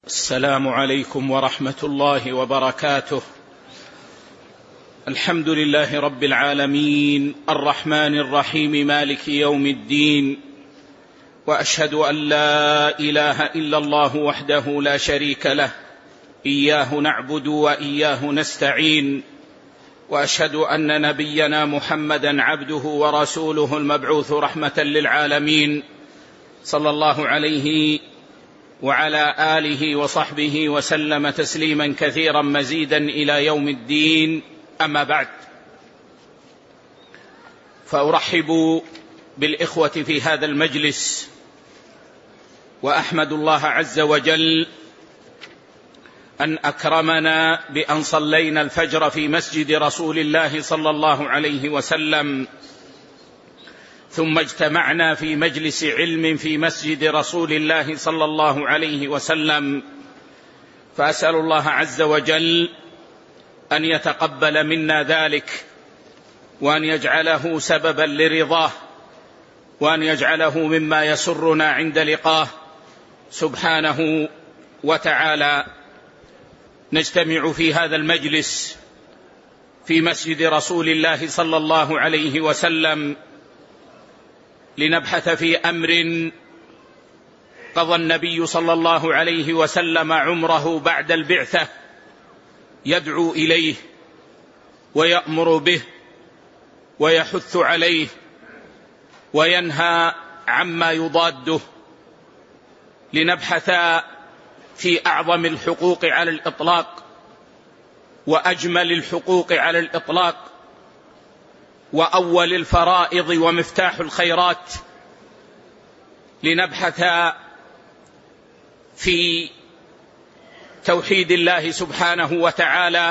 السلام عليكم ورحمة الله وبركاته. الحمد لله رب العالمين الرحمن الرحيم مالك يوم الدين، وأشهد أن لا إله إلا الله وحده لا شريك له إياه نعبد وإياه نستعين، وأشهد أن نبينا محمدا عبده ورسوله المبعوث رحمة للعالمين، صلى الله عليه وعلى آله وصحبه وسلم تسليما كثيرا مزيدا إلى يوم الدين. أما بعد، فأرحب بالإخوة في هذا المجلس، وأحمد الله عز وجل أن أكرمنا بأن صلينا الفجر في مسجد رسول الله صلى الله عليه وسلم، ثم اجتمعنا في مجلس علم في مسجد رسول الله صلى الله عليه وسلم، فأسأل الله عز وجل أن يتقبل منا ذلك، وأن يجعله سببا لرضاه، وأن يجعله مما يسرنا عند لقاه سبحانه وتعالى. نجتمع في هذا المجلس في مسجد رسول الله صلى الله عليه وسلم لنبحث في أمر قضى النبي صلى الله عليه وسلم عمره بعد البعثة يدعو إليه ويأمر به ويحث عليه وينهى عما يضاده. لنبحث في أعظم الحقوق على الإطلاق وأجمل الحقوق على الإطلاق وأول الفرائض ومفتاح الخيرات. لنبحث في توحيد الله سبحانه وتعالى،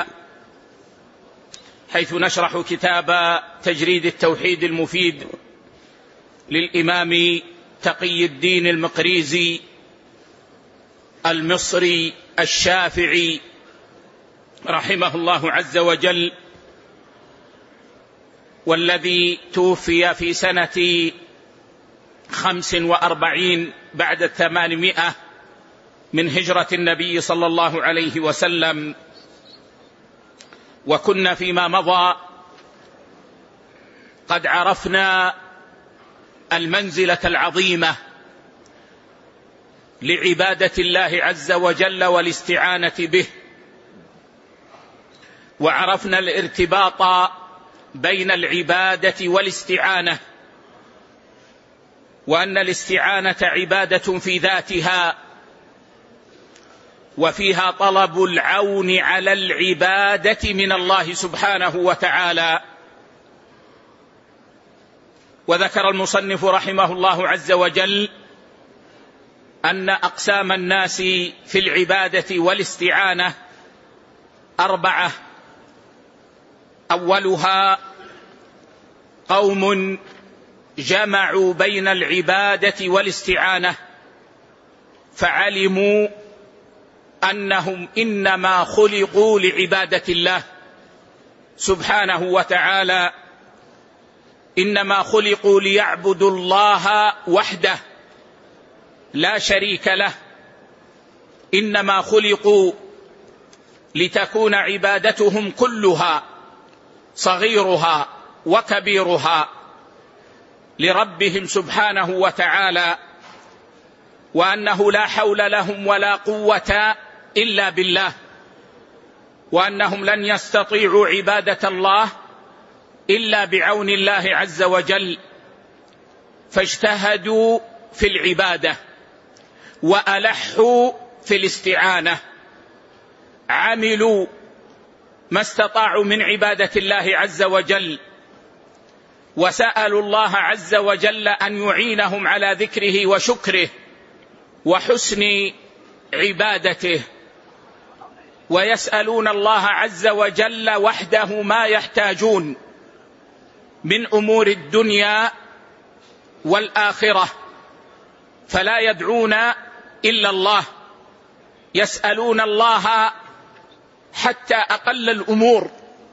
حيث نشرح كتاب تجريد التوحيد المفيد للإمام تقي الدين المقريزي المصري الشافعي رحمه الله عز وجل، والذي توفي في سنة 45 بعد 800 من هجرة النبي صلى الله عليه وسلم. وكنا فيما مضى قد عرفنا المنزلة العظيمة لعبادة الله عز وجل والاستعانة به، وعرفنا الارتباط بين العبادة والاستعانة، وأن الاستعانة عبادة في ذاتها، وفيها طلب العون على العبادة من الله سبحانه وتعالى. وذكر المصنف رحمه الله عز وجل أن أقسام الناس في العبادة والاستعانة 4: أولها قوم جمعوا بين العبادة والاستعانة فعلموا أنهم إنما خلقوا لعبادة الله سبحانه وتعالى، إنما خلقوا ليعبدوا الله وحده لا شريك له، إنما خلقوا لتكون عبادتهم كلها صغيرها وكبيرها لربهم سبحانه وتعالى، وأنه لا حول لهم ولا قوة إلا بالله، وأنهم لن يستطيعوا عبادة الله إلا بعون الله عز وجل. فاجتهدوا في العبادة وألحوا في الاستعانة، عملوا ما استطاعوا من عبادة الله عز وجل، وسألوا الله عز وجل أن يعينهم على ذكره وشكره وحسن عبادته، ويسألون الله عز وجل وحده ما يحتاجون من أمور الدنيا والآخرة، فلا يدعون إلا الله، يسألون الله حتى أقل الأمور،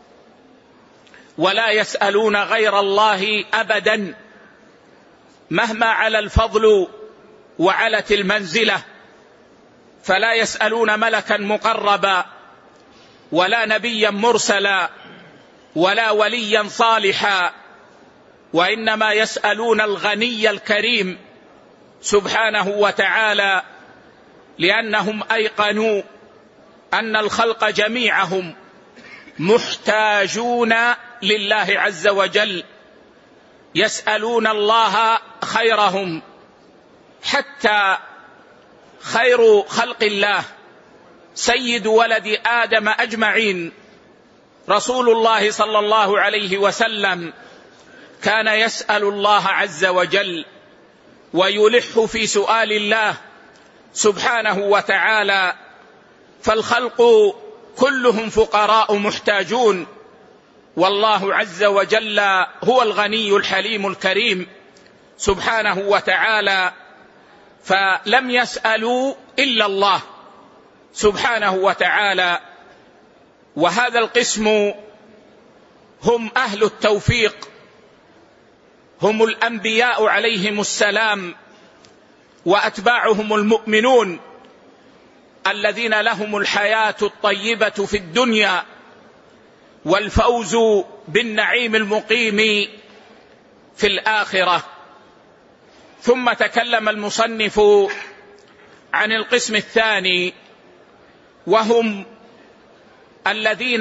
ولا يسألون غير الله أبدا مهما على الفضل وعلت المنزلة، فلا يسألون ملكا مقربا ولا نبيا مرسلا ولا وليا صالحا، وإنما يسألون الغني الكريم سبحانه وتعالى، لأنهم أيقنوا أن الخلق جميعهم محتاجون لله عز وجل، يسألون الله خيرهم، حتى خير خلق الله سيد ولد آدم أجمعين رسول الله صلى الله عليه وسلم كان يسأل الله عز وجل ويلح في سؤال الله سبحانه وتعالى، فالخلق كلهم فقراء محتاجون، والله عز وجل هو الغني الحليم الكريم سبحانه وتعالى، فلم يسألوا إلا الله سبحانه وتعالى. وهذا القسم هم أهل التوفيق، هم الأنبياء عليهم السلام وأتباعهم المؤمنون الذين لهم الحياة الطيبة في الدنيا والفوز بالنعيم المقيم في الآخرة. ثم تكلم المصنف عن القسم الثاني، وهم الذين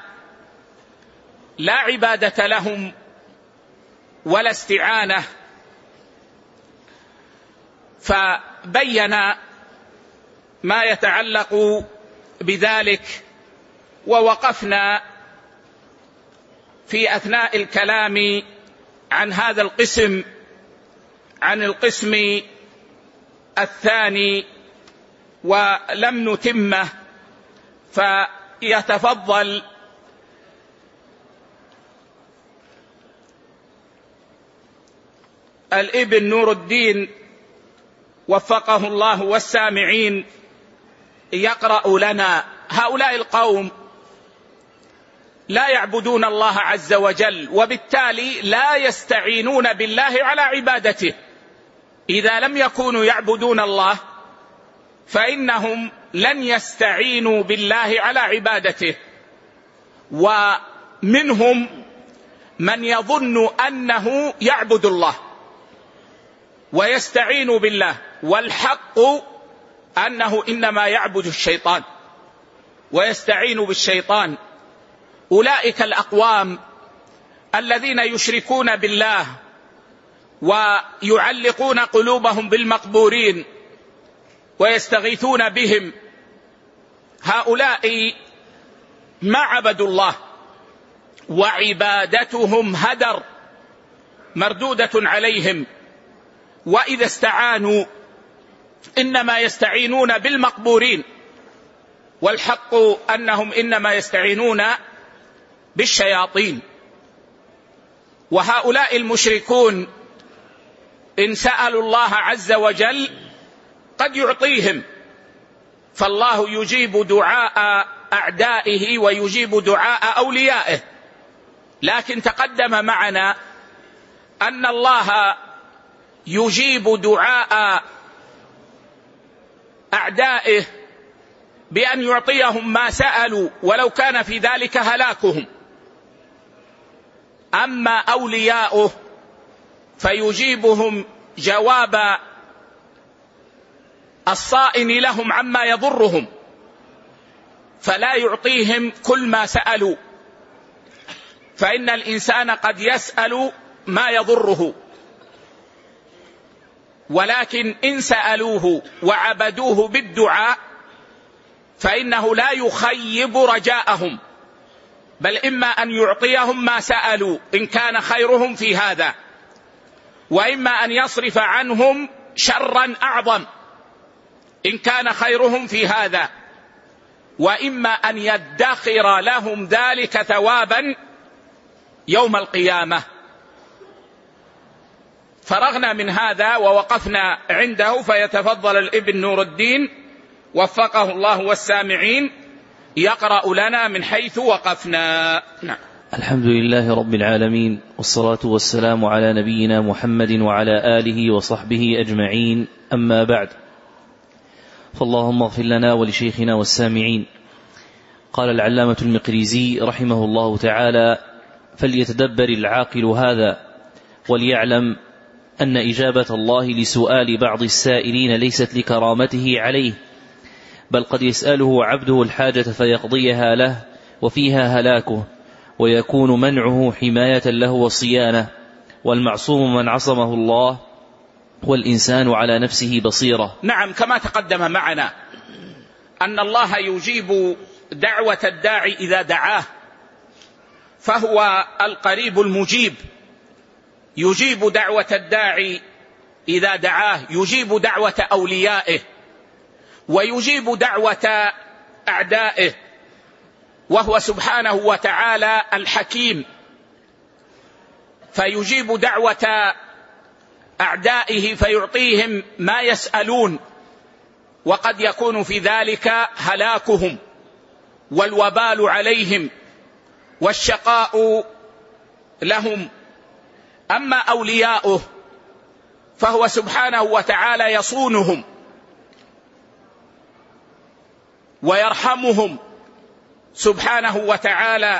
لا عبادة لهم ولا استعانة، فبين ما يتعلق بذلك، ووقفنا في أثناء الكلام عن هذا القسم عن القسم الثاني ولم نتمه، فيتفضل الابن نور الدين وفقه الله والسامعين يقرأ لنا. هؤلاء القوم لا يعبدون الله عز وجل، وبالتالي لا يستعينون بالله على عبادته. إذا لم يكونوا يعبدون الله فإنهم لن يستعينوا بالله على عبادته. ومنهم من يظن أنه يعبد الله ويستعين بالله، والحق أنه إنما يعبد الشيطان ويستعين بالشيطان. أولئك الأقوام الذين يشركون بالله ويعلقون قلوبهم بالمقبورين ويستغيثون بهم، هؤلاء ما عبدوا الله، وعبادتهم هدر مردودة عليهم. وإذا استعانوا إنما يستعينون بالمقبورين، والحق أنهم إنما يستعينون بالشياطين. وهؤلاء المشركون إن سألوا الله عز وجل قد يعطيهم، فالله يجيب دعاء أعدائه ويجيب دعاء أوليائه. لكن تقدم معنا أن الله يجيب دعاء أعدائه بأن يعطيهم ما سألوا ولو كان في ذلك هلاكهم. أما أولياؤه فيجيبهم جواب الصائن لهم عما يضرهم، فلا يعطيهم كل ما سألوا، فإن الإنسان قد يسأل ما يضره، ولكن إن سألوه وعبدوه بالدعاء فإنه لا يخيب رجاءهم، بل إما أن يعطيهم ما سألوا إن كان خيرهم في هذا، وإما أن يصرف عنهم شرا أعظم إن كان خيرهم في هذا، وإما أن يدخر لهم ذلك ثوابا يوم القيامة. فرغنا من هذا ووقفنا عنده، فيتفضل الابن نور الدين وفقه الله والسامعين يقرأ لنا من حيث وقفنا. نعم. الحمد لله رب العالمين، والصلاة والسلام على نبينا محمد وعلى آله وصحبه أجمعين، أما بعد، فاللهم اغفر لنا ولشيخنا والسامعين. قال العلامة المقريزي رحمه الله تعالى: فليتدبر العاقل هذا وليعلم أن إجابة الله لسؤال بعض السائلين ليست لكرامته عليه، بل قد يسأله عبده الحاجة فيقضيها له وفيها هلاكه، ويكون منعه حماية له وصيانة، والمعصوم من عصمه الله، والإنسان على نفسه بصيرة. نعم، كما تقدم معنا أن الله يجيب دعوة الداعي إذا دعاه، فهو القريب المجيب، يجيب دعوة الداعي إذا دعاه، يجيب دعوة أوليائه ويجيب دعوة أعدائه، وهو سبحانه وتعالى الحكيم، فيجيب دعوة أعدائه فيعطيهم ما يسألون، وقد يكون في ذلك هلاكهم والوبال عليهم والشقاء لهم. أما أولياؤه فهو سبحانه وتعالى يصونهم ويرحمهم سبحانه وتعالى،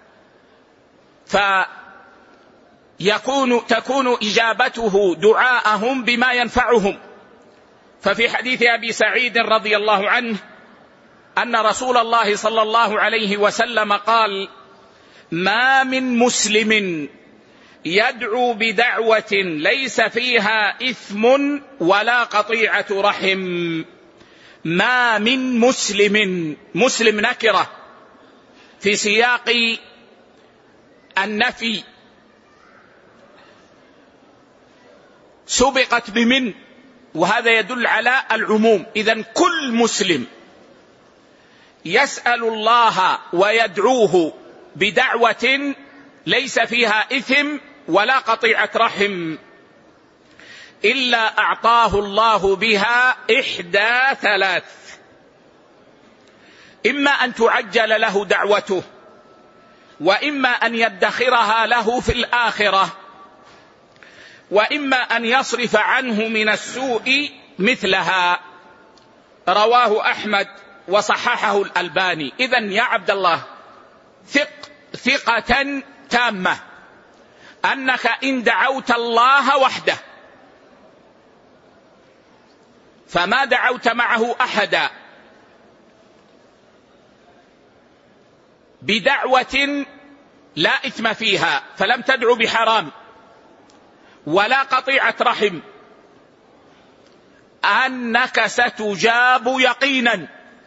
تكون إجابته دعاءهم بما ينفعهم. ففي حديث أبي سعيد رضي الله عنه أن رسول الله صلى الله عليه وسلم قال: ما من مسلم يدعو بدعوة ليس فيها إثم ولا قطيعة رحم. ما من مسلم، مسلم نكرة في سياق النفي سبقت بمن، وهذا يدل على العموم. إذن كل مسلم يسأل الله ويدعوه بدعوة ليس فيها إثم ولا قطيعة رحم إلا أعطاه الله بها إحدى ثلاث: إما أن تعجل له دعوته، وإما أن يدخرها له في الآخرة، وإما أن يصرف عنه من السوء مثلها. رواه أحمد وصححه الألباني. إذن يا عبد الله، ثقة تامة أنك إن دعوت الله وحده فما دعوت معه أحدا بدعوة لا إثم فيها، فلم تدع بحرام ولا قطيعة رحم، أنك ستجاب يقينا،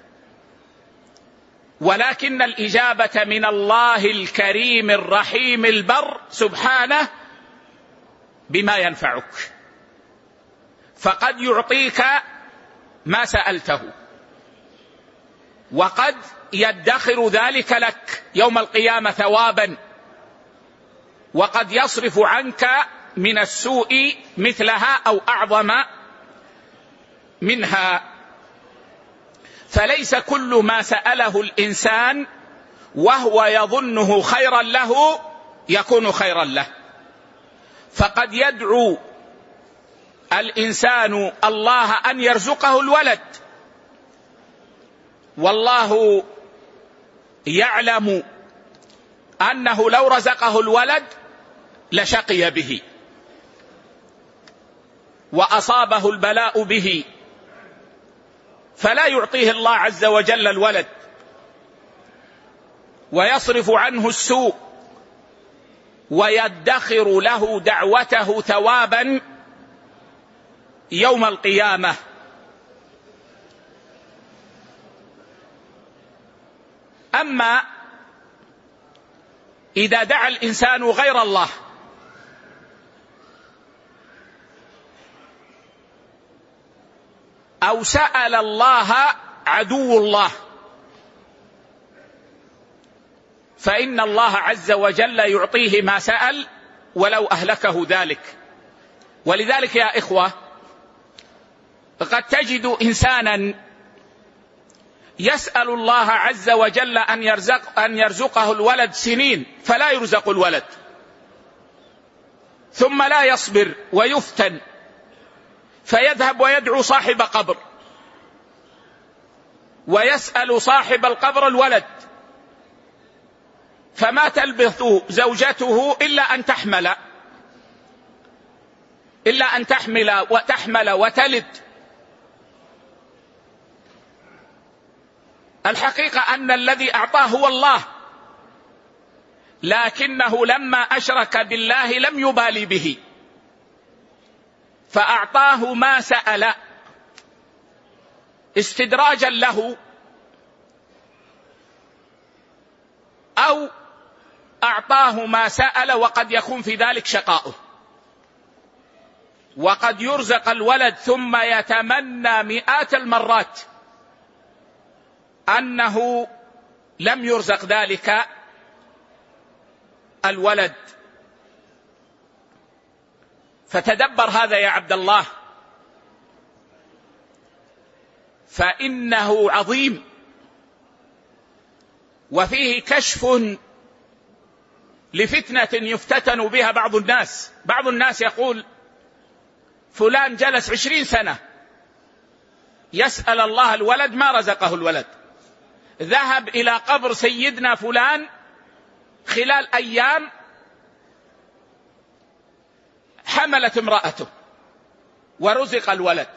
ولكن الإجابة من الله الكريم الرحيم البر سبحانه بما ينفعك، فقد يعطيك ما سألته، وقد يدخر ذلك لك يوم القيامة ثوابا، وقد يصرف عنك من السوء مثلها أو أعظم منها. فليس كل ما سأله الإنسان وهو يظنه خيرا له يكون خيرا له، فقد يدعو الإنسان الله أن يرزقه الولد، والله يعلم أنه لو رزقه الولد لشقي به وأصابه البلاء به، فلا يعطيه الله عز وجل الولد، ويصرف عنه السوء ويدخر له دعوته ثوابا يوم القيامة. أما إذا دعا الإنسان غير الله أو سأل الله عدو الله فإن الله عز وجل يعطيه ما سأل ولو أهلكه ذلك. ولذلك يا إخوة، قد تجد إنسانا يسأل الله عز وجل أن يرزقه الولد سنين فلا يرزق الولد، ثم لا يصبر ويفتن فيذهب ويدعو صاحب قبر ويسأل صاحب القبر الولد، فما تلبث زوجته إلا أن تحمل وتلد. الحقيقة أن الذي أعطاه هو الله، لكنه لما أشرك بالله لم يبالي به، فأعطاه ما سأل استدراجا له، أو أعطاه ما سأل وقد يكون في ذلك شقاؤه. وقد يرزق الولد ثم يتمنى مئات المرات أنه لم يرزق ذلك الولد. فتدبر هذا يا عبد الله، فإنه عظيم وفيه كشف لفتنة يفتتن بها بعض الناس. بعض الناس يقول فلان جلس 20 سنة يسأل الله الولد ما رزقه الولد، ذهب إلى قبر سيدنا فلان خلال أيام حملت امرأته ورزق الولد،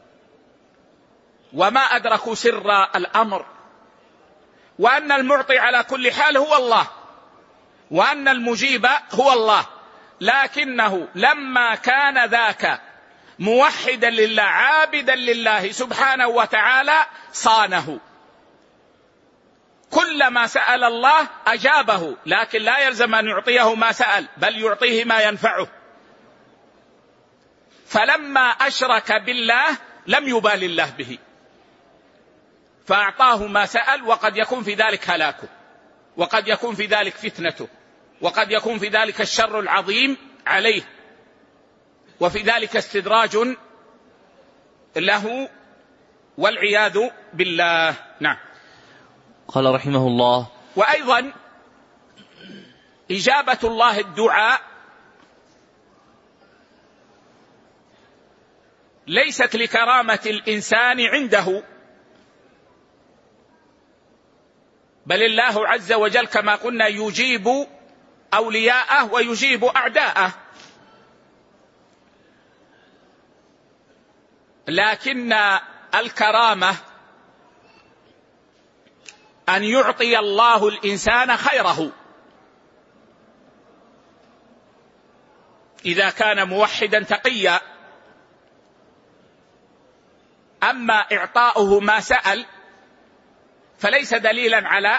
وما أدركوا سر الأمر، وأن المعطي على كل حال هو الله، وأن المجيب هو الله. لكنه لما كان ذاك موحدا لله عابدا لله سبحانه وتعالى صانه، كلما سأل الله أجابه، لكن لا يلزم أن يعطيه ما سأل، بل يعطيه ما ينفعه. فلما أشرك بالله لم يبال الله به، فأعطاه ما سأل، وقد يكون في ذلك هلاكه، وقد يكون في ذلك فتنته، وقد يكون في ذلك الشر العظيم عليه، وفي ذلك استدراج له والعياذ بالله. نعم. قال رحمه الله: وأيضا إجابة الله الدعاء ليست لكرامة الإنسان عنده، بل الله عز وجل كما قلنا يجيب أولياءه ويجيب أعداءه، لكن الكرامة أن يعطي الله الإنسان خيره إذا كان موحدا تقيا. أما إعطاؤه ما سأل فليس دليلا على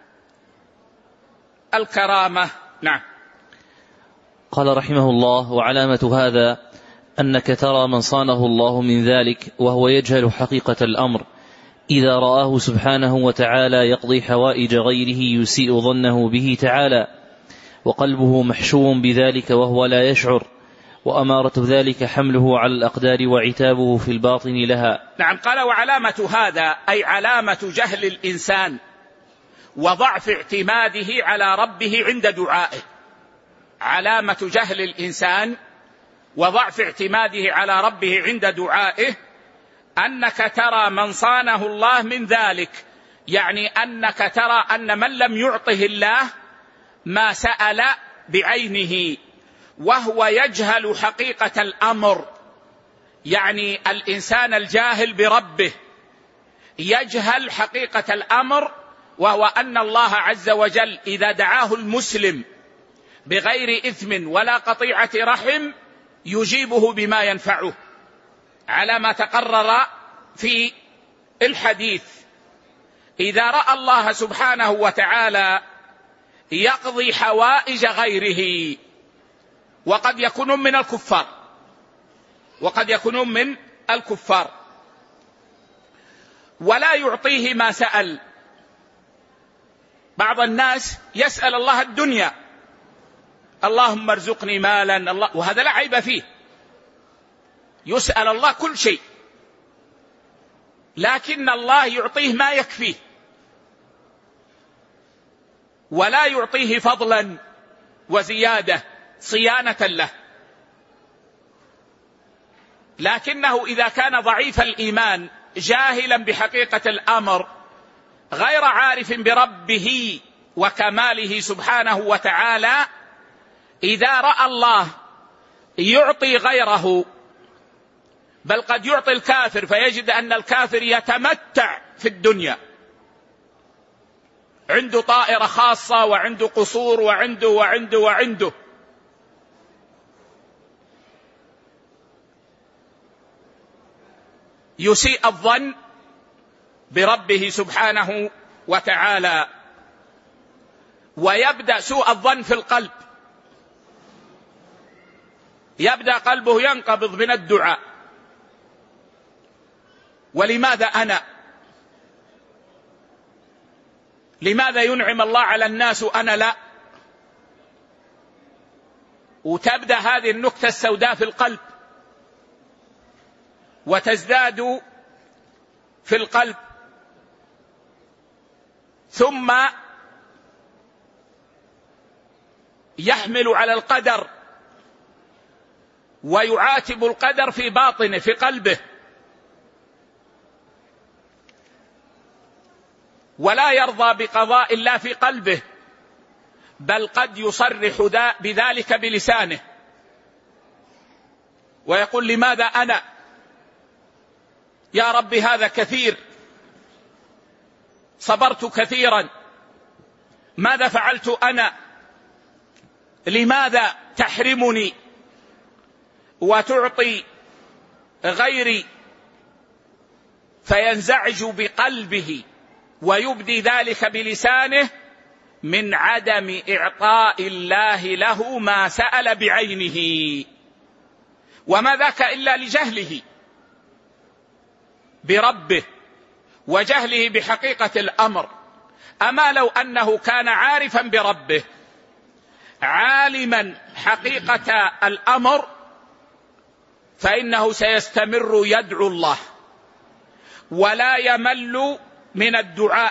الكرامة. نعم. قال رحمه الله: وعلامة هذا أنك ترى من صانه الله من ذلك وهو يجهل حقيقة الأمر، إذا رآه سبحانه وتعالى يقضي حوائج غيره يسيء ظنه به تعالى، وقلبه محشو بذلك وهو لا يشعر، وأمارة ذلك حمله على الأقدار وعتابه في الباطن لها. نعم. قال: وعلامة هذا أي علامة جهل الإنسان وضعف اعتماده على ربه عند دعائه. علامة جهل الإنسان وضعف اعتماده على ربه عند دعائه أنك ترى من صانه الله من ذلك، يعني أنك ترى أن من لم يعطه الله ما سأل بعينه وهو يجهل حقيقة الأمر، يعني الإنسان الجاهل بربه يجهل حقيقة الأمر، وهو أن الله عز وجل إذا دعاه المسلم بغير إثم ولا قطيعة رحم يجيبه بما ينفعه، على ما تقرر في الحديث. إذا رأى الله سبحانه وتعالى يقضي حوائج غيره، وقد يكونون من الكفار ولا يعطيه ما سأل. بعض الناس يسأل الله الدنيا، اللهم ارزقني مالا، وهذا لا عيب فيه، يسأل الله كل شيء، لكن الله يعطيه ما يكفيه ولا يعطيه فضلا وزيادة صيانة له. لكنه إذا كان ضعيف الإيمان جاهلا بحقيقة الأمر غير عارف بربه وكماله سبحانه وتعالى إذا رأى الله يعطي غيره، بل قد يعطي الكافر فيجد أن الكافر يتمتع في الدنيا، عنده طائرة خاصة وعنده قصور وعنده يسيء الظن بربه سبحانه وتعالى، ويبدأ سوء الظن في القلب، يبدأ قلبه ينقبض من الدعاء. ولماذا أنا؟ لماذا ينعم الله على الناس وأنا لا؟ وتبدأ هذه النكتة السوداء في القلب وتزداد في القلب، ثم يحمل على القدر ويعاتب القدر في باطنه في قلبه، ولا يرضى بقضاء الله في قلبه، بل قد يصرح بذلك بلسانه ويقول لماذا أنا؟ يا رب هذا كثير، صبرت كثيرا، ماذا فعلت أنا؟ لماذا تحرمني وتعطي غيري؟ فينزعج بقلبه ويبدي ذلك بلسانه من عدم إعطاء الله له ما سأل بعينه، وما ذاك إلا لجهله بربه وجهله بحقيقة الأمر. أما لو أنه كان عارفا بربه عالما حقيقة الأمر فإنه سيستمر يدعو الله ولا يمل من الدعاء،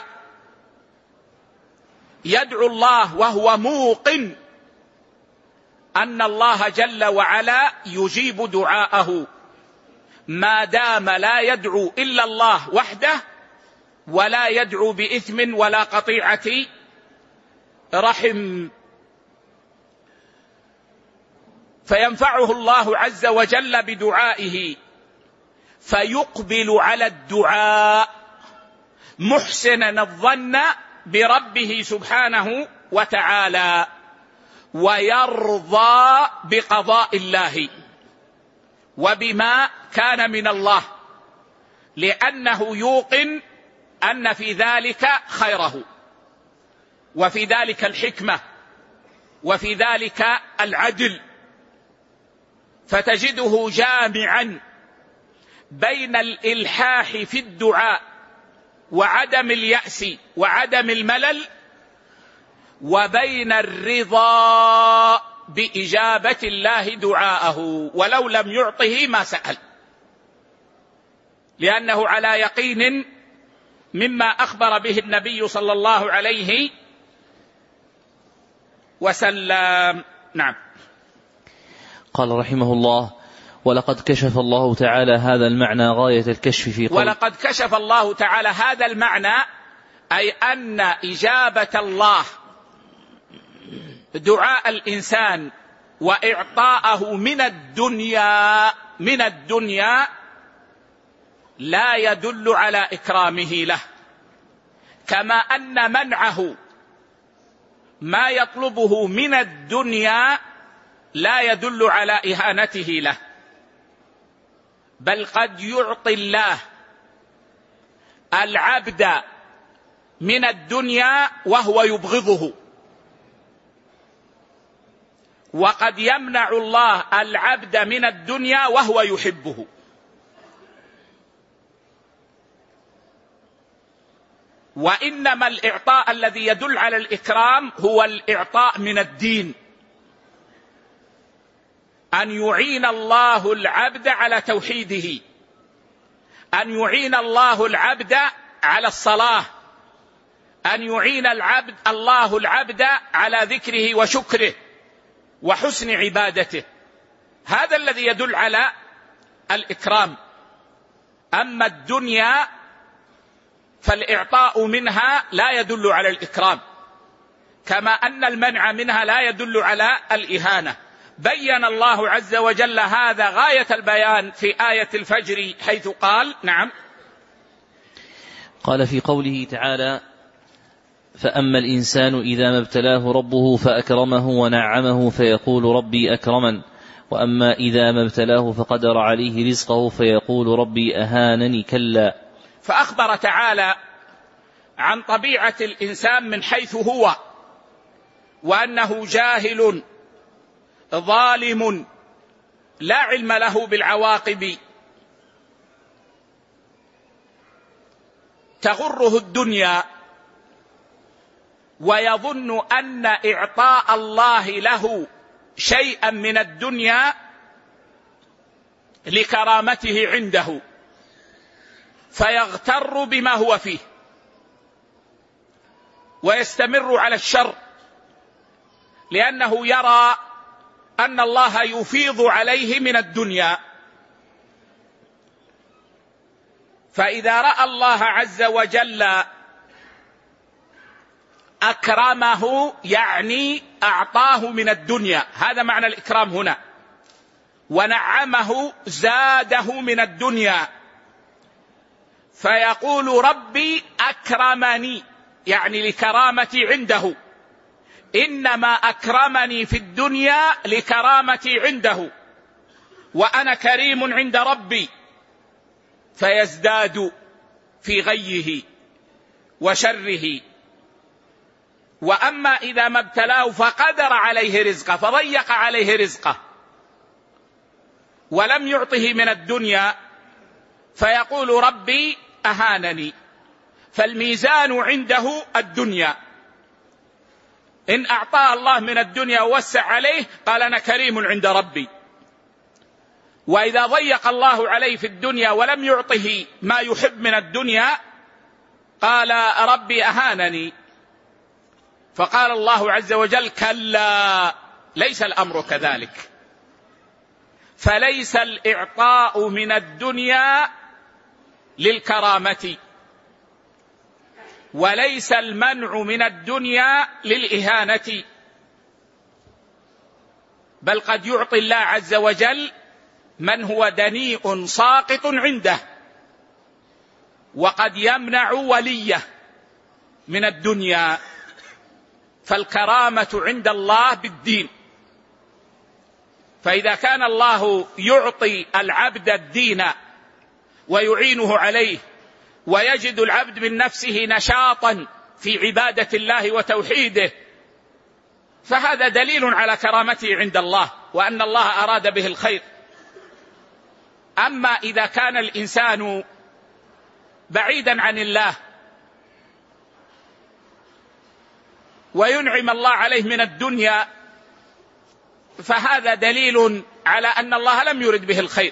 يدعو الله وهو موقن أن الله جل وعلا يجيب دعاءه، ما دام لا يدعو إلا الله وحده ولا يدعو بإثم ولا قطيعة رحم. فينفعه الله عز وجل بدعائه فيقبل على الدعاء محسنا الظن بربه سبحانه وتعالى، ويرضى بقضاء الله وبما كان من الله، لأنه يوقن أن في ذلك خيره وفي ذلك الحكمة وفي ذلك العدل. فتجده جامعا بين الإلحاح في الدعاء وعدم اليأس وعدم الملل، وبين الرضا بإجابة الله دعاءه ولو لم يعطه ما سأل، لأنه على يقين مما أخبر به النبي صلى الله عليه وسلم. نعم. قال رحمه الله: ولقد كشف الله تعالى هذا المعنى غاية الكشف في قول. ولقد كشف الله تعالى هذا المعنى، أي أن إجابة الله دعاء الإنسان وإعطاءه من الدنيا لا يدل على إكرامه له، كما أن منعه ما يطلبه من الدنيا لا يدل على إهانته له، بل قد يعطي الله العبد من الدنيا وهو يبغضه، وقد يمنع الله العبد من الدنيا وهو يحبه. وإنما الإعطاء الذي يدل على الإكرام هو الإعطاء من الدين، أن يعين الله العبد على توحيده، أن يعين الله العبد على الصلاة، أن يعين الله العبد على ذكره وشكره وحسن عبادته، هذا الذي يدل على الإكرام. أما الدنيا فالإعطاء منها لا يدل على الإكرام، كما أن المنع منها لا يدل على الإهانة. بين الله عز وجل هذا غاية البيان في آية الفجر، حيث قال: نعم، قال في قوله تعالى: فأما الإنسان إذا ما ابتلاه ربه فأكرمه ونعمه فيقول ربي أكرمن، وأما إذا ما ابتلاه فقدر عليه رزقه فيقول ربي أهانني، كلا. فأخبر تعالى عن طبيعة الإنسان من حيث هو، وأنه جاهل ظالم لا علم له بالعواقب، تغره الدنيا ويظن أن إعطاء الله له شيئا من الدنيا لكرامته عنده، فيغتر بما هو فيه ويستمر على الشر، لأنه يرى أن الله يفيض عليه من الدنيا. فإذا رأى الله عز وجل أكرمه، يعني أعطاه من الدنيا، هذا معنى الإكرام هنا، ونعمه زاده من الدنيا، فيقول ربي أكرمني، يعني لكرامتي عنده، إنما أكرمني في الدنيا لكرامتي عنده، وأنا كريم عند ربي، فيزداد في غيه وشره. وأما إذا ما ابتلاه فقدر عليه رزقه، فضيق عليه رزقه ولم يعطه من الدنيا، فيقول ربي أهانني. فالميزان عنده الدنيا، إن أعطاه الله من الدنيا ووسع عليه قال أنا كريم عند ربي، وإذا ضيق الله عليه في الدنيا ولم يعطه ما يحب من الدنيا قال ربي أهانني. فقال الله عز وجل: كلا، ليس الأمر كذلك. فليس الإعطاء من الدنيا للكرامة، وليس المنع من الدنيا للإهانة، بل قد يعطي الله عز وجل من هو دنيء ساقط عنده، وقد يمنع وليه من الدنيا. فالكرامة عند الله بالدين، فإذا كان الله يعطي العبد الدين ويعينه عليه، ويجد العبد من نفسه نشاطا في عبادة الله وتوحيده، فهذا دليل على كرامته عند الله، وأن الله أراد به الخير. أما إذا كان الإنسان بعيدا عن الله وينعم الله عليه من الدنيا، فهذا دليل على أن الله لم يرد به الخير،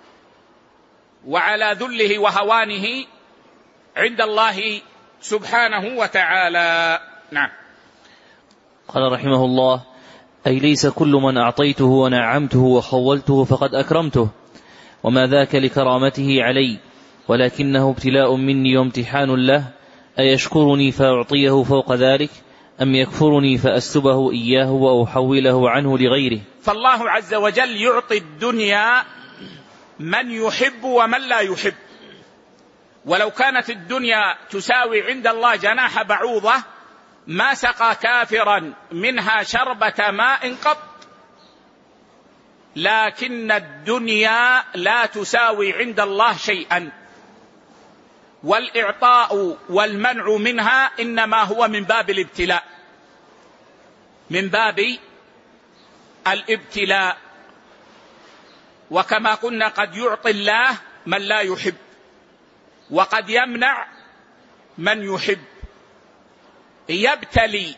وعلى ذله وهوانه عند الله سبحانه وتعالى. نعم. قال رحمه الله: أي ليس كل من أعطيته ونعمته وخولته فقد أكرمته، وما ذاك لكرامته علي، ولكنه ابتلاء مني وامتحان له، أيشكرني فأعطيه فوق ذلك، أم يكفرني فأسلبه إياه وأحوله عنه لغيره. فالله عز وجل يعطي الدنيا من يحب ومن لا يحب، ولو كانت الدنيا تساوي عند الله جناح بعوضة ما سقى كافرا منها شربة ماء قط، لكن الدنيا لا تساوي عند الله شيئا، والإعطاء والمنع منها إنما هو من باب الابتلاء، من باب الابتلاء. وكما قلنا قد يعطي الله من لا يحب، وقد يمنع من يحب. يبتلي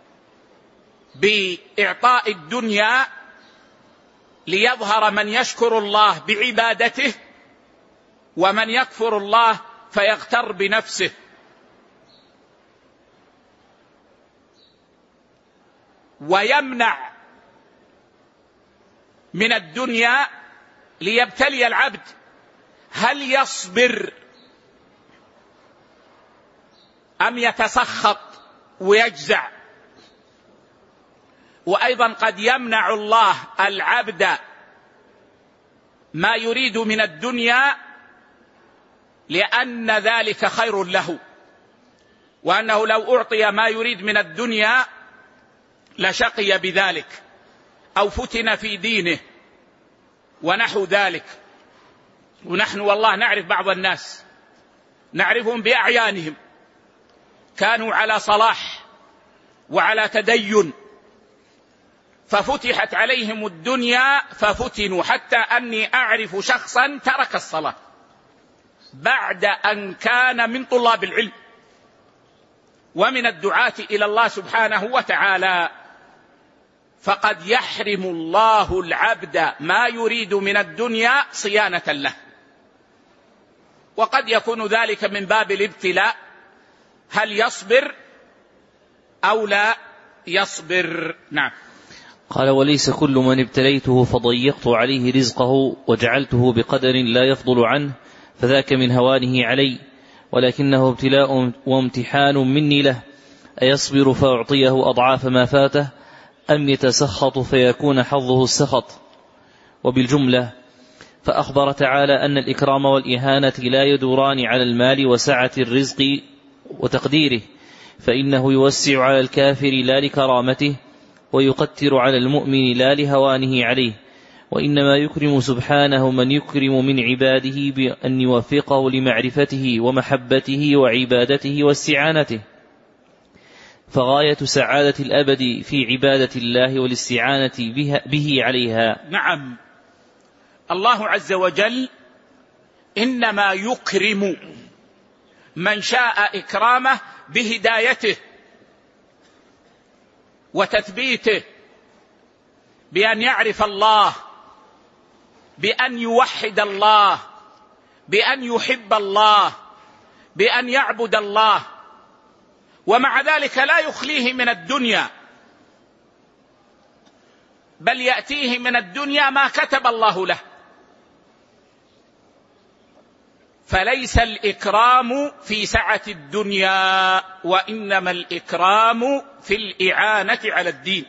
بإعطاء الدنيا ليظهر من يشكر الله بعبادته، ومن يكفر الله فيغتر بنفسه. ويمنع من الدنيا ليبتلي العبد هل يصبر أم يتسخط ويجزع. وأيضا قد يمنع الله العبد ما يريد من الدنيا لأن ذلك خير له، وأنه لو أعطي ما يريد من الدنيا لشقي بذلك أو فتن في دينه ونحو ذلك. ونحن والله نعرف بعض الناس، نعرفهم بأعيانهم، كانوا على صلاح وعلى تدين، ففتحت عليهم الدنيا ففتنوا، حتى أني أعرف شخصا ترك الصلاة بعد أن كان من طلاب العلم ومن الدعاة إلى الله سبحانه وتعالى. فقد يحرم الله العبد ما يريد من الدنيا صيانة له، وقد يكون ذلك من باب الابتلاء، هل يصبر أو لا يصبر. نعم. قال: وليس كل من ابتليته فضيقت عليه رزقه وجعلته بقدر لا يفضل عنه فذاك من هوانه علي، ولكنه ابتلاء وامتحان مني له، أيصبر فأعطيه أضعاف ما فاته أم يتسخط فيكون حظه السخط. وبالجملة فأخبر تعالى أن الإكرام والإهانة لا يدوران على المال وسعة الرزق وتقديره، فإنه يوسع على الكافر لا لكرامته، ويقتر على المؤمن لا لهوانه عليه، وإنما يكرم سبحانه من يكرم من عباده بأن يوفقه لمعرفته ومحبته وعبادته واستعانته. فغاية سعادة الأبد في عبادة الله والاستعانة به عليها. نعم. الله عز وجل إنما يكرم من شاء إكرامه بهدايته وتثبيته، بأن يعرف الله، بأن يوحد الله، بأن يحب الله، بأن يعبد الله، ومع ذلك لا يخليه من الدنيا، بل يأتيه من الدنيا ما كتب الله له. فليس الإكرام في سعة الدنيا، وإنما الإكرام في الإعانة على الدين،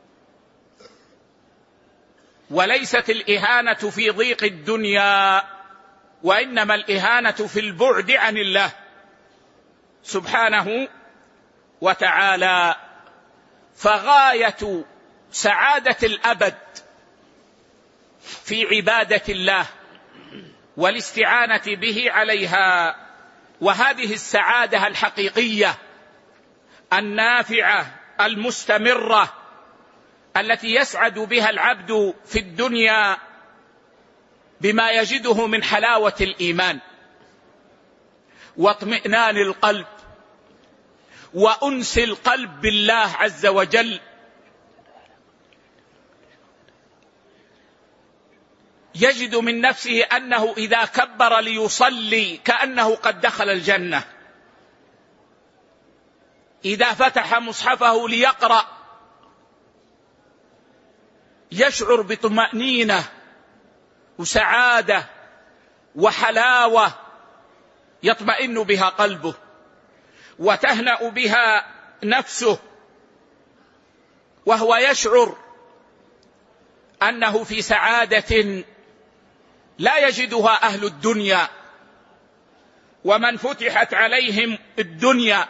وليست الإهانة في ضيق الدنيا، وإنما الإهانة في البعد عن الله سبحانه وتعالى. فغاية سعادة الأبد في عبادة الله والاستعانة به عليها، وهذه السعادة الحقيقية النافعة المستمرة التي يسعد بها العبد في الدنيا بما يجده من حلاوة الإيمان واطمئنان القلب وأنس القلب بالله عز وجل، يجد من نفسه أنه إذا كبر ليصلي كأنه قد دخل الجنة، إذا فتح مصحفه ليقرأ يشعر بطمأنينة وسعادة وحلاوة يطمئن بها قلبه وتهنأ بها نفسه، وهو يشعر أنه في سعادة لا يجدها أهل الدنيا، ومن فتحت عليهم الدنيا.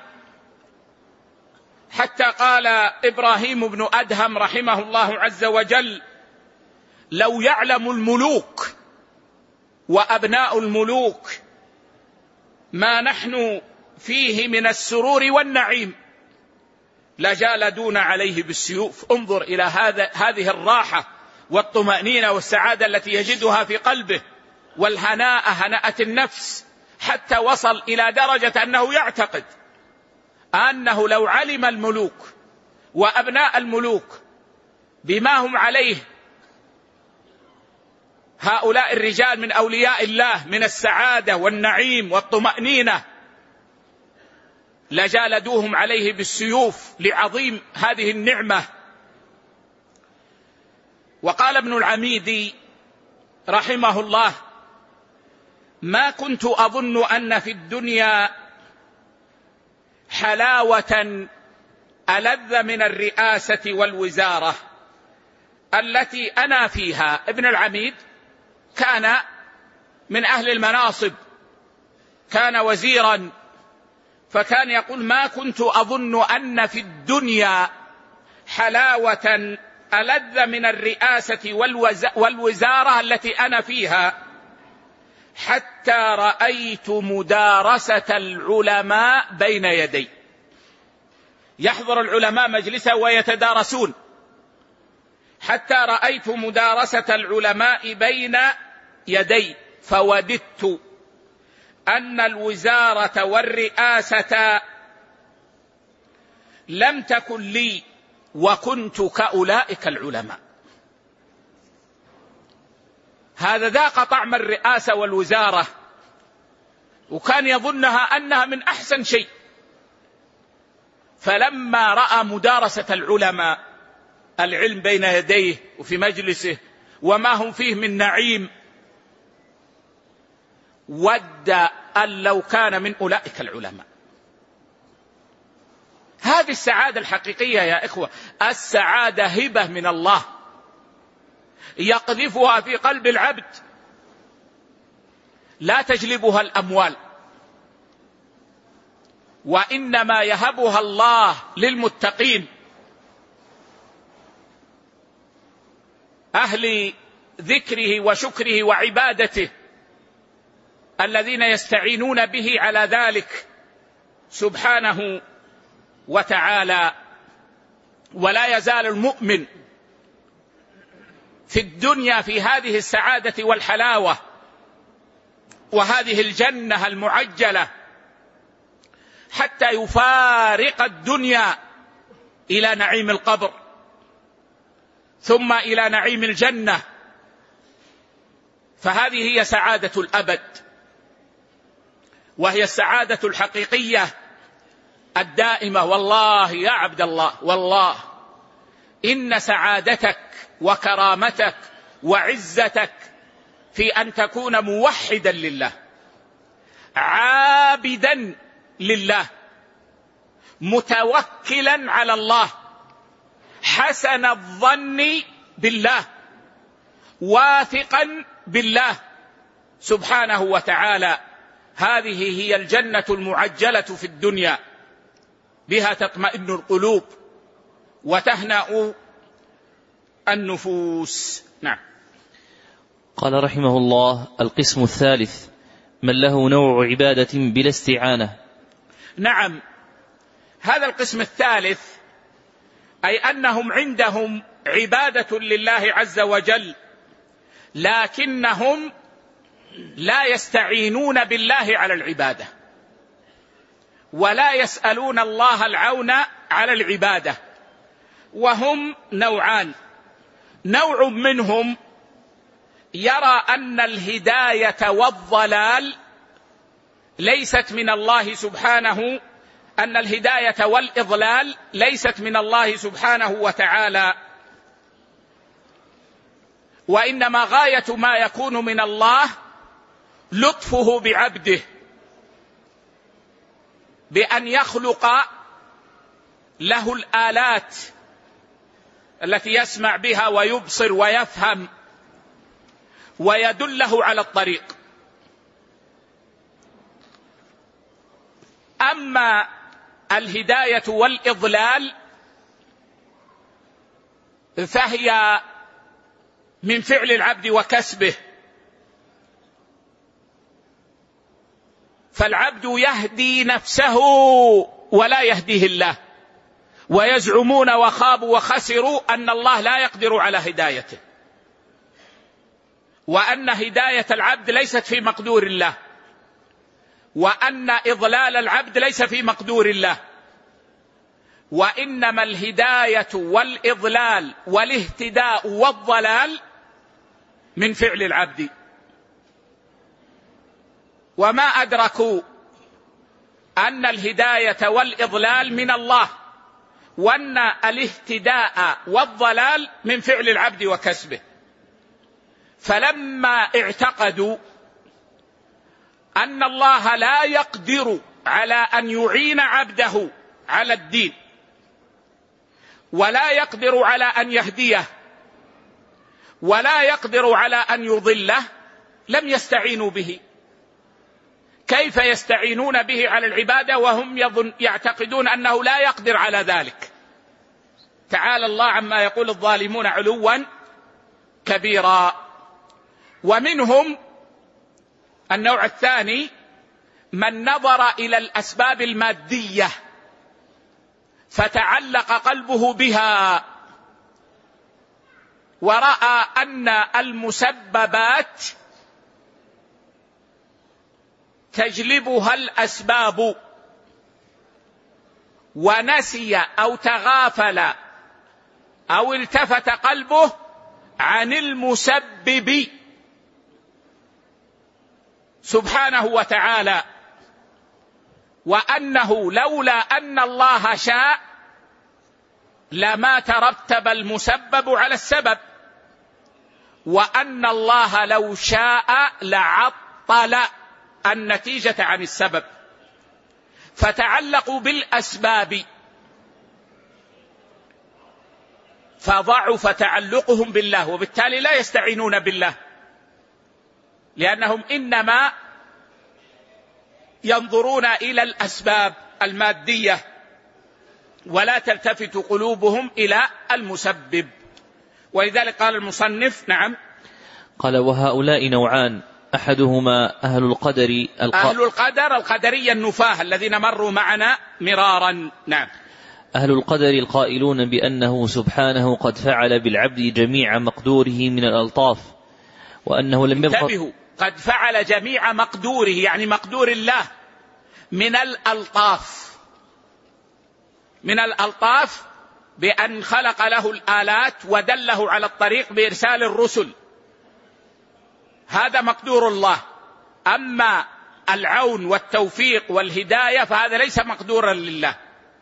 حتى قال إبراهيم بن أدهم رحمه الله عز وجل: لو يعلم الملوك وأبناء الملوك ما نحن فيه من السرور والنعيم لجالدون عليه بالسيوف. انظر إلى هذه الراحة والطمأنينة والسعادة التي يجدها في قلبه، والهناء، هناءة النفس، حتى وصل إلى درجة أنه يعتقد أنه لو علم الملوك وأبناء الملوك بما هم عليه هؤلاء الرجال من أولياء الله من السعادة والنعيم والطمأنينة لجالدوهم عليه بالسيوف لعظيم هذه النعمة. وقال ابن العميدي رحمه الله: ما كنت أظن أن في الدنيا حلاوة ألذ من الرئاسة والوزارة التي أنا فيها. ابن العميد كان من أهل المناصب، كان وزيرا، فكان يقول: ما كنت أظن أن في الدنيا حلاوة ألذ من الرئاسة والوزارة التي أنا فيها، حتى رأيت مدارسة العلماء بين يدي. يحضر العلماء مجلسا ويتدارسون، حتى رأيت مدارسة العلماء بين يدي، فوددت أن الوزارة والرئاسة لم تكن لي وكنت كأولئك العلماء. هذا ذاق طعم الرئاسة والوزارة، وكان يظنها أنها من أحسن شيء، فلما رأى مدارسة العلماء، العلم بين يديه وفي مجلسه وما هم فيه من نعيم، ود أن لو كان من أولئك العلماء. هذه السعادة الحقيقية يا إخوة. السعادة هبة من الله يقذفها في قلب العبد، لا تجلبها الأموال، وإنما يهبها الله للمتقين، أهل ذكره وشكره وعبادته، الذين يستعينون به على ذلك سبحانه وتعالى. ولا يزال المؤمن في الدنيا في هذه السعادة والحلاوة وهذه الجنة المعجلة حتى يفارق الدنيا إلى نعيم القبر، ثم إلى نعيم الجنة، فهذه هي سعادة الأبد، وهي السعادة الحقيقية الدائمة. والله يا عبد الله، والله إن سعادتك وكرامتك وعزتك في أن تكون موحدا لله، عابدا لله، متوكلا على الله، حسن الظن بالله، واثقا بالله سبحانه وتعالى. هذه هي الجنة المعجلة في الدنيا، بها تطمئن القلوب وتهنأ النفوس. نعم. قال رحمه الله: القسم الثالث من له نوع عبادة بلا استعانة. نعم، هذا القسم الثالث أي أنهم عندهم عبادة لله عز وجل، لكنهم لا يستعينون بالله على العبادة، ولا يسألون الله العون على العبادة. وهم نوعان: نوع منهم يرى أن الهداية والضلال ليست من الله سبحانه، أن الهداية والإضلال ليست من الله سبحانه وتعالى، وإنما غاية ما يكون من الله لطفه بعبده بأن يخلق له الآلات التي يسمع بها ويبصر ويفهم ويدله على الطريق. أما الهداية والإضلال فهي من فعل العبد وكسبه، فالعبد يهدي نفسه ولا يهديه الله، ويزعمون وخابوا وخسروا أن الله لا يقدر على هدايته، وأن هداية العبد ليست في مقدور الله، وأن إضلال العبد ليس في مقدور الله، وإنما الهداية والإضلال والاهتداء والضلال من فعل العبد. وما أدركوا أن الهداية والإضلال من الله، وأن الاهتداء والضلال من فعل العبد وكسبه. فلما اعتقدوا أن الله لا يقدر على أن يعين عبده على الدين ولا يقدر على أن يهديه ولا يقدر على أن يضله لم يستعينوا به. كيف يستعينون به على العبادة وهم يعتقدون أنه لا يقدر على ذلك؟ تعالى الله عما يقول الظالمون علوا كبيرا. ومنهم النوع الثاني من نظر إلى الأسباب المادية فتعلق قلبه بها ورأى أن المسببات تجلبها الأسباب ونسي أو تغافل أو التفت قلبه عن المسبب سبحانه وتعالى، وأنه لولا أن الله شاء لما ترتب المسبب على السبب، وأن الله لو شاء لعطل النتيجة عن السبب، فتعلقوا بالأسباب فضعف تعلقهم بالله، وبالتالي لا يستعينون بالله لأنهم إنما ينظرون إلى الأسباب المادية ولا تلتفت قلوبهم إلى المسبب. ولذلك قال المصنف نعم قال وهؤلاء نوعان، أحدهما أهل القدر القدرية النفاة الذين مروا معنا مرارا. نعم. أهل القدر القائلون بأنه سبحانه قد فعل بالعبد جميع مقدوره من الألطاف، وأنه لم يبقى. انتبهوا، قد فعل جميع مقدوره يعني مقدور الله من الألطاف، من الألطاف بأن خلق له الآلات ودله على الطريق بإرسال الرسل، هذا مقدور الله. أما العون والتوفيق والهداية فهذا ليس مقدورا لله،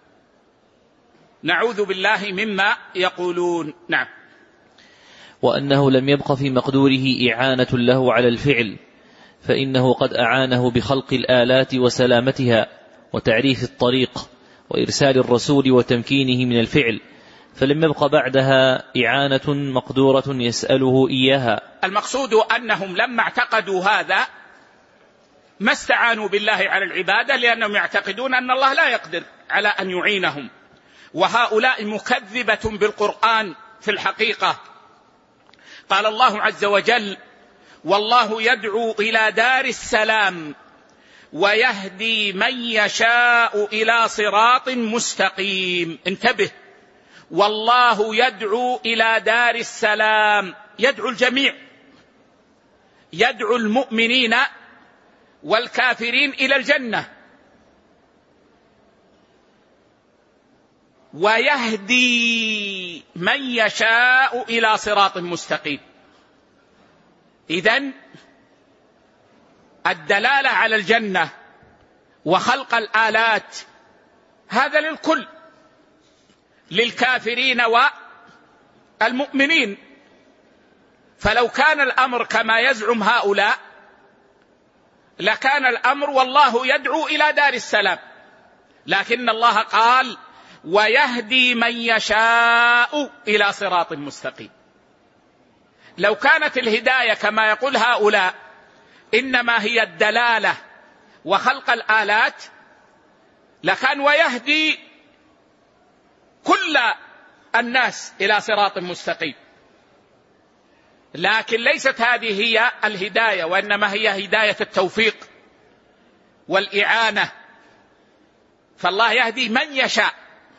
نعوذ بالله مما يقولون. نعم. وأنه لم يبق في مقدوره إعانة له على الفعل، فإنه قد أعانه بخلق الآلات وسلامتها وتعريف الطريق وإرسال الرسول وتمكينه من الفعل، فلم يبق بعدها إعانة مقدورة يسأله إياها. المقصود أنهم لما اعتقدوا هذا ما استعانوا بالله على العبادة، لأنهم يعتقدون أن الله لا يقدر على أن يعينهم. وهؤلاء مكذبة بالقرآن في الحقيقة. قال الله عز وجل والله يدعو إلى دار السلام ويهدي من يشاء إلى صراط مستقيم. انتبه، والله يدعو إلى دار السلام، يدعو الجميع، يدعو المؤمنين والكافرين إلى الجنة، ويهدي من يشاء إلى صراط مستقيم. إذن الدلالة على الجنة وخلق الآلات هذا للكل، للكافرين والمؤمنين. فلو كان الأمر كما يزعم هؤلاء لكان الأمر والله يدعو إلى دار السلام، لكن الله قال ويهدي من يشاء إلى صراط مستقيم. لو كانت الهداية كما يقول هؤلاء إنما هي الدلالة وخلق الآلات لكان ويهدي كل الناس إلى صراط مستقيم، لكن ليست هذه هي الهداية، وإنما هي هداية التوفيق والإعانة. فالله يهدي من يشاء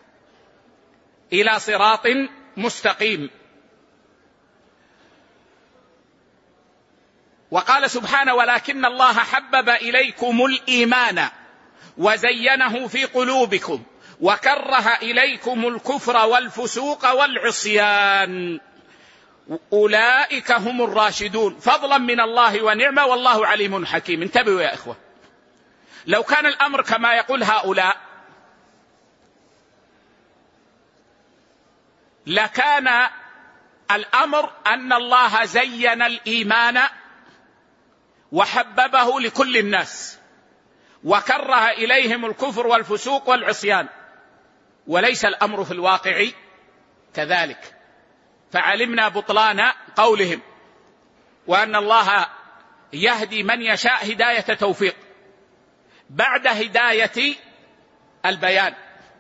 إلى صراط مستقيم. وقال سبحانه ولكن الله حبب إليكم الإيمان وزينه في قلوبكم وكره إليكم الكفر والفسوق والعصيان أولئك هم الراشدون فضلا من الله ونعمة والله عليم حكيم. انتبهوا يا إخوة، لو كان الأمر كما يقول هؤلاء لكان الأمر أن الله زين الإيمان وحببه لكل الناس وكره إليهم الكفر والفسوق والعصيان، وليس الأمر في الواقع كذلك. فعلمنا بطلان قولهم، وأن الله يهدي من يشاء هداية توفيق بعد هداية البيان،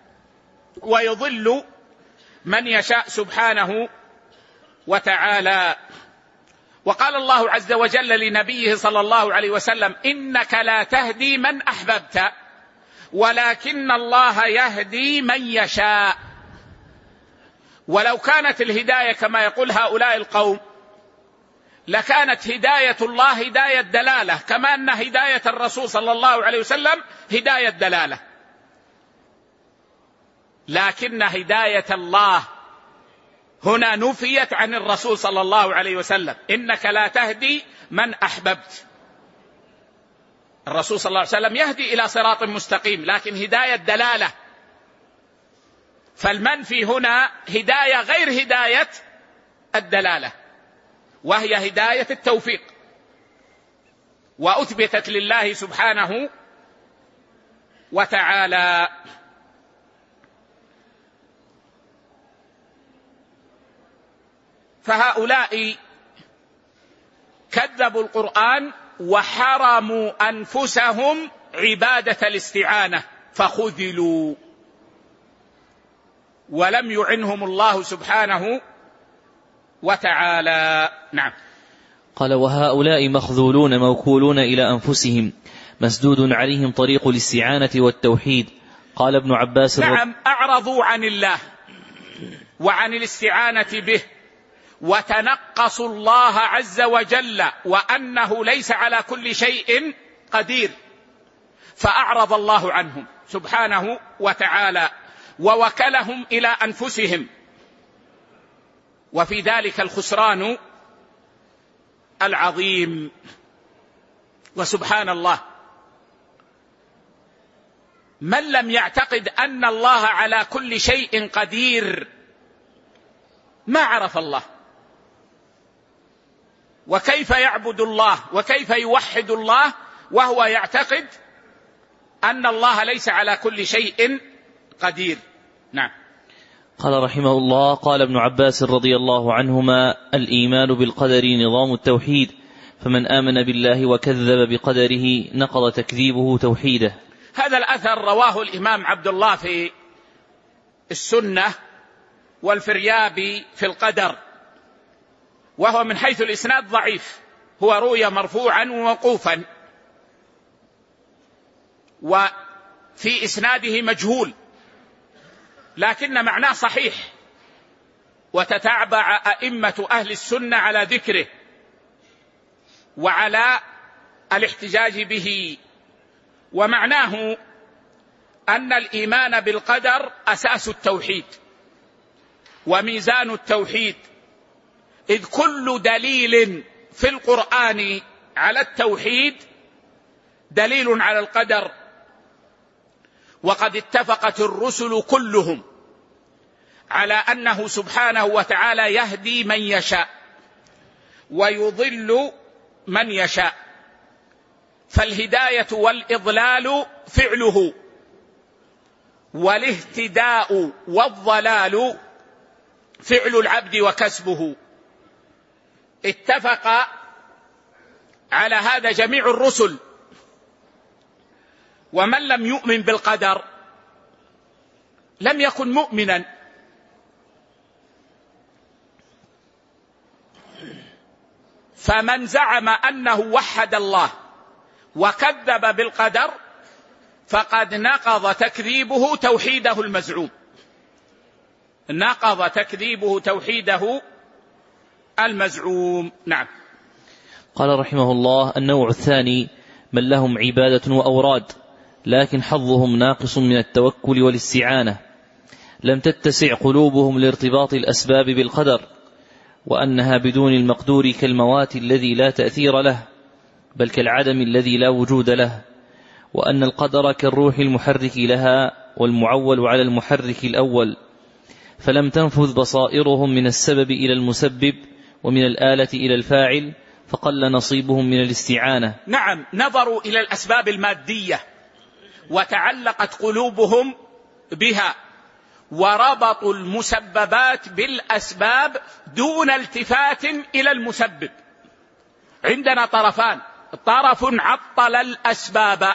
ويضل من يشاء سبحانه وتعالى. وقال الله عز وجل لنبيه صلى الله عليه وسلم: إنك لا تهدي من أحببت ولكن الله يهدي من يشاء. ولو كانت الهداية كما يقول هؤلاء القوم لكانت هداية الله هداية دلالة، كما أن هداية الرسول صلى الله عليه وسلم هداية دلالة، لكن هداية الله هنا نفيت عن الرسول صلى الله عليه وسلم. إنك لا تهدي من أحببت. الرسول صلى الله عليه وسلم يهدي إلى صراط مستقيم، لكن هداية دلالة. فالمنفي هنا هداية غير هداية الدلالة، وهي هداية التوفيق، وأثبتت لله سبحانه وتعالى. فهؤلاء كذبوا القرآن وحرموا أنفسهم عبادة الاستعانة فخذلوا، ولم يعنهم الله سبحانه وتعالى. نعم. قال: وهؤلاء مخذولون موكولون إلى أنفسهم مسدود عليهم طريق الاستعانة والتوحيد. قال ابن عباس: نعم، أعرضوا عن الله وعن الاستعانة به، وتنقصوا الله عز وجل وأنه ليس على كل شيء قدير، فأعرض الله عنهم سبحانه وتعالى ووكلهم إلى أنفسهم، وفي ذلك الخسران العظيم. وسبحان الله، من لم يعتقد أن الله على كل شيء قدير ما عرف الله، وكيف يعبد الله وكيف يوحد الله وهو يعتقد أن الله ليس على كل شيء قدير. نعم. قال رحمه الله: قال ابن عباس رضي الله عنهما: الإيمان بالقدر نظام التوحيد، فمن آمن بالله وكذب بقدره نقض تكذيبه توحيده. هذا الأثر رواه الإمام عبد الله في السنة والفريابي في القدر، وهو من حيث الإسناد ضعيف، هو روي مرفوعا وموقوفا، وفي إسناده مجهول، لكن معناه صحيح، وتتعبع أئمة أهل السنة على ذكره وعلى الاحتجاج به. ومعناه أن الإيمان بالقدر أساس التوحيد وميزان التوحيد، إذ كل دليل في القرآن على التوحيد دليل على القدر، وقد اتفقت الرسل كلهم على أنه سبحانه وتعالى يهدي من يشاء ويضل من يشاء، فالهداية والإضلال فعله، والاهتداء والضلال فعل العبد وكسبه. اتفق على هذا جميع الرسل، ومن لم يؤمن بالقدر لم يكن مؤمنا. فمن زعم أنه وحد الله وكذب بالقدر فقد نقض تكذيبه توحيده المزعوم، نقض تكذيبه توحيده المزعوم. نعم. قال رحمه الله: النوع الثاني من لهم عبادة وأوراد لكن حظهم ناقص من التوكل والاستعانة، لم تتسع قلوبهم لارتباط الأسباب بالقدر، وأنها بدون المقدور كالموات الذي لا تأثير له بل كالعدم الذي لا وجود له، وأن القدر كالروح المحرك لها والمعول على المحرك الأول، فلم تنفذ بصائرهم من السبب إلى المسبب ومن الآلة إلى الفاعل، فقل نصيبهم من الاستعانة. نعم، نظروا إلى الأسباب المادية وتعلقت قلوبهم بها، وربطوا المسببات بالأسباب دون التفات إلى المسبب. عندنا طرفان: طرف عطل الأسباب،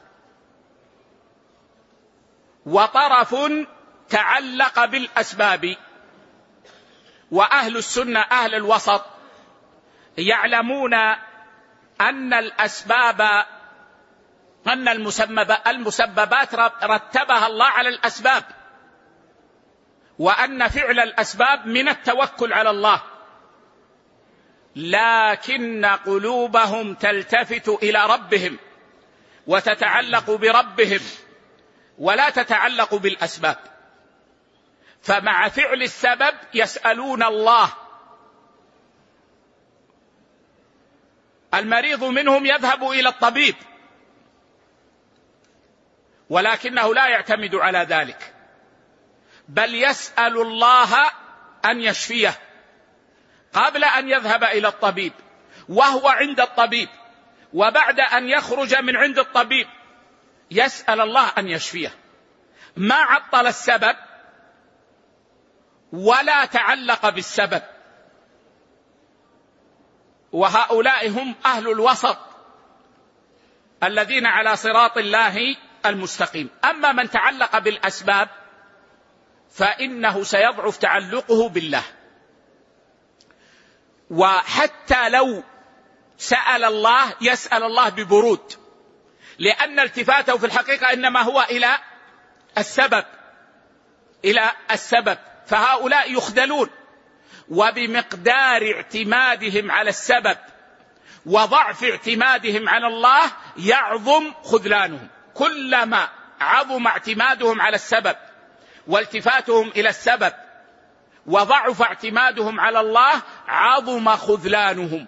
وطرف تعلق بالأسباب. وأهل السنة أهل الوسط يعلمون أن المسببات رتبها الله على الأسباب، وأن فعل الأسباب من التوكل على الله، لكن قلوبهم تلتفت إلى ربهم وتتعلق بربهم ولا تتعلق بالأسباب. فمع فعل السبب يسألون الله. المريض منهم يذهب إلى الطبيب، ولكنه لا يعتمد على ذلك، بل يسأل الله أن يشفيه قبل أن يذهب إلى الطبيب، وهو عند الطبيب، وبعد أن يخرج من عند الطبيب يسأل الله أن يشفيه. ما عطل السبب ولا تعلق بالسبب. وهؤلاء هم أهل الوسط الذين على صراط الله المستقيم. أما من تعلق بالأسباب فإنه سيضعف تعلقه بالله. وحتى لو سأل الله يسأل الله ببرود، لأن التفاته في الحقيقة إنما هو إلى السبب. فهؤلاء يخذلون، وبمقدار اعتمادهم على السبب وضعف اعتمادهم على الله يعظم خذلانهم. كلما عظم اعتمادهم على السبب والتفاتهم إلى السبب وضعف اعتمادهم على الله عظم خذلانهم،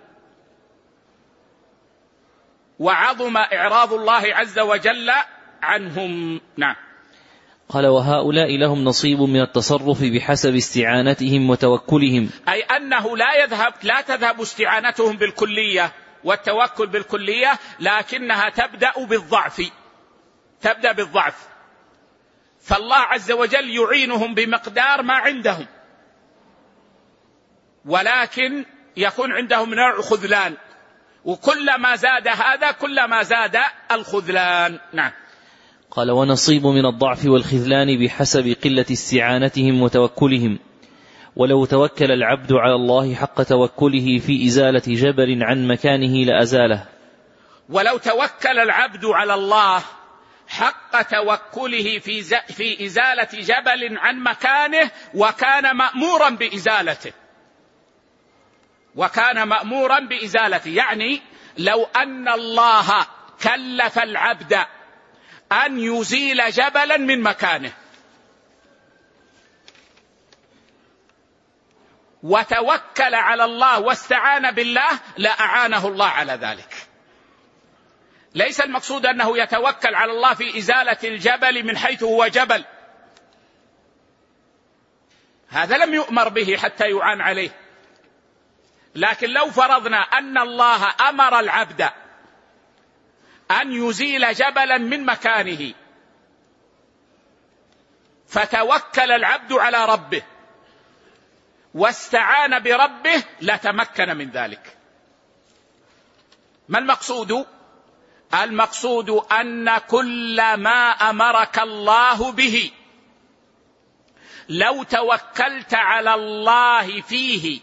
وعظم إعراض الله عز وجل عنهم. نعم. قال: وهؤلاء لهم نصيب من التصرف بحسب استعانتهم وتوكلهم، أي أنه لا تذهب استعانتهم بالكلية والتوكل بالكلية، لكنها تبدأ بالضعف. فالله عز وجل يعينهم بمقدار ما عندهم، ولكن يكون عندهم نوع خذلان، وكلما زاد هذا كلما زاد الخذلان. نعم. قال: ونصيب من الضعف والخذلان بحسب قلة استعانتهم وتوكلهم. ولو توكل العبد على الله حق توكله في إزالة جبل عن مكانه لأزاله. ولو توكل العبد على الله حق توكله في إزالة جبل عن مكانه وكان مأمورا بإزالته، يعني لو أن الله كلف العبد أن يزيل جبلا من مكانه وتوكل على الله واستعان بالله لأعانه الله على ذلك. ليس المقصود أنه يتوكل على الله في إزالة الجبل من حيث هو جبل، هذا لم يؤمر به حتى يعان عليه. لكن لو فرضنا أن الله أمر العبد أن يزيل جبلا من مكانه فتوكل العبد على ربه واستعان بربه لتمكن من ذلك. ما المقصود؟ المقصود أن كل ما أمرك الله به لو توكلت على الله فيه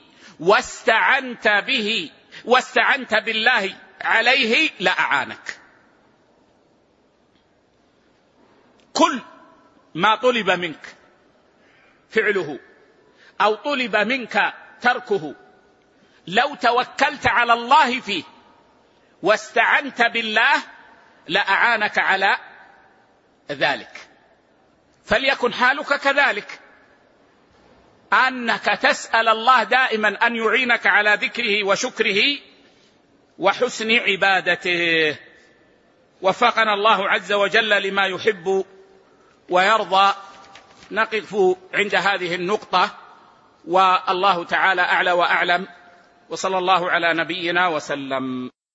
واستعنت بالله عليه لأعانك. كل ما طلب منك فعله أو طلب منك تركه لو توكلت على الله فيه واستعنت بالله لأعانك على ذلك. فليكن حالك كذلك، أنك تسأل الله دائما أن يعينك على ذكره وشكره وحسن عبادته. وفقنا الله عز وجل لما يحب ويرضى. نقف عند هذه النقطة، والله تعالى أعلى وأعلم، وصلى الله على نبينا وسلم.